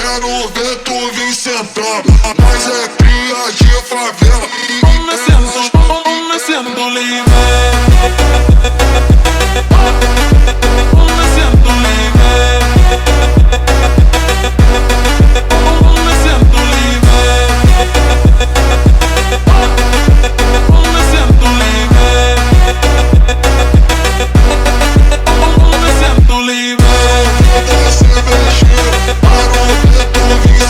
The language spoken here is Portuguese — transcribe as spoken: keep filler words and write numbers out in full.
quero ver tu vir sentar. Mas é cria de favela. Vamos descendo, vamos descendo livre. Vamos descendo livre. Vamos descendo livre. Vamos descendo livre. Vamos descendo livre. Você mexer, quero ver tu vir